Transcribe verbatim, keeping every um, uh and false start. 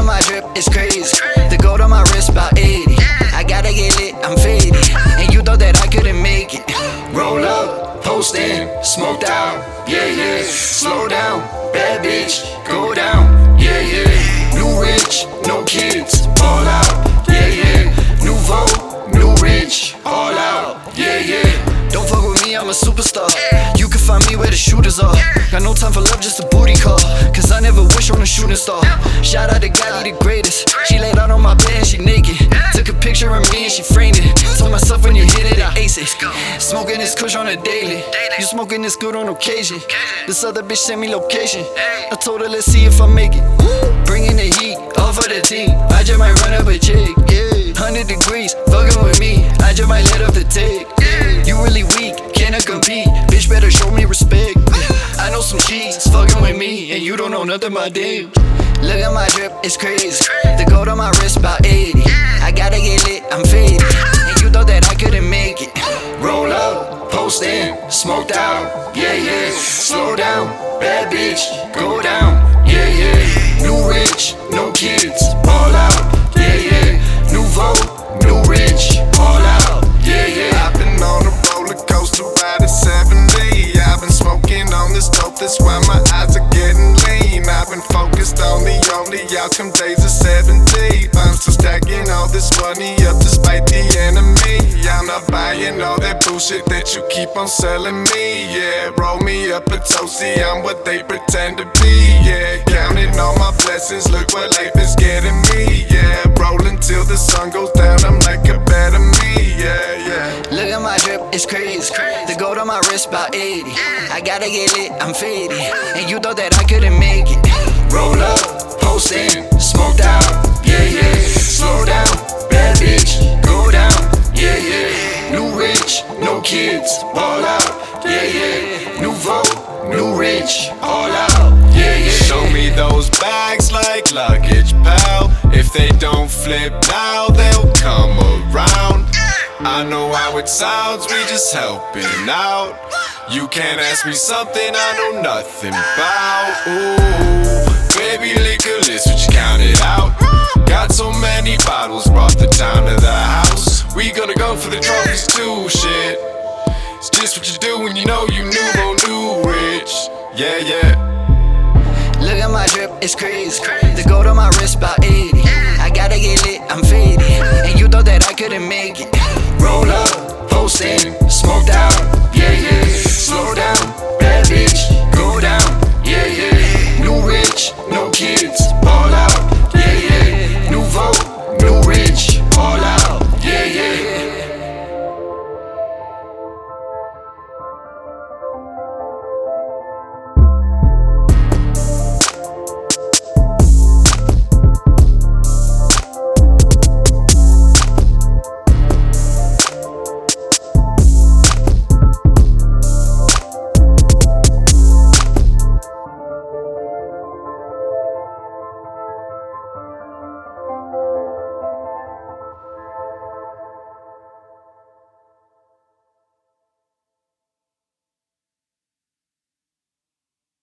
at my drip, it's crazy. The gold on my wrist, about eighty. I gotta get lit, I'm faded. And you thought that I couldn't make it. Roll up, post in, smoked out, yeah, yeah. Slow down, bad bitch, go down, yeah, yeah. New rich, no kids, all out, yeah, yeah. New vote, new rich, all out, yeah, yeah. Don't fuck with me, I'm a superstar. You can find me where the shooters are. Got no time for love, just a booty call. Cause I never wish on a shooting star. Shout out to Gotti, the greatest. She laid out on my bed and she naked. Took a picture of me and she framed it. Told myself when you hit it, I ace it. Smoking this kush on a daily. You smoking this good on occasion. This other bitch sent me location. I told her let's see if I make it. Bringing the heat, all for the team. I just might run up a chick, yeah. Hundred degrees, fucking with me. I just might let up the tick. You really weak, cannot compete. Bitch better show me respect. I know some cheese, fucking with me, and you don't know nothing about them. Look at my drip, it's crazy. The gold on my wrist, about eighty. I gotta get lit, I'm faded. And you thought that I couldn't make it. Roll up, post in, smoked out, yeah, yeah. Slow down, bad bitch, go down, yeah, yeah. New rich, no kids, all out, yeah, yeah. New vote, new rich, all out, yeah, yeah. I've been on a roller coaster ride at seventy. I've been smoking on this dope, that's why my eyes are getting lean. I've been focused on the only outcome days of seventy. I'm still stacking all this money up despite the enemy. I'm not buying all that bullshit that you keep on selling me. Yeah, roll me up a toasty, I'm what they pretend to be. Yeah, counting all my blessings, look what life is getting me. Yeah, rolling till the sun goes down, I'm like a better me. Yeah, yeah. Look at my drip, it's crazy. The gold on my wrist, about eighty. I gotta get lit, I'm faded. And you thought that I couldn't make it. Roll up, post in, smoked out, yeah, yeah. Slow down, bad bitch, go down, yeah, yeah. New rich, no kids, all out, yeah, yeah. New vote, new rich, all out, yeah, yeah. Show me those bags like luggage, pal. If they don't flip now, they'll come around. I know how it sounds, we just helping out. You can't ask me something I know nothing about. Ooh, baby, liquor list, would you count it out? Got so many bottles, brought the town to the house. We gonna go for the trophies too, shit. It's just what you do when you know you knew, oh, new rich. Yeah, yeah. Look at my drip, it's crazy. The gold on my wrist, about eighty. I gotta get lit, I'm faded. And you thought that I couldn't make it. Roll up, post in, smoked out,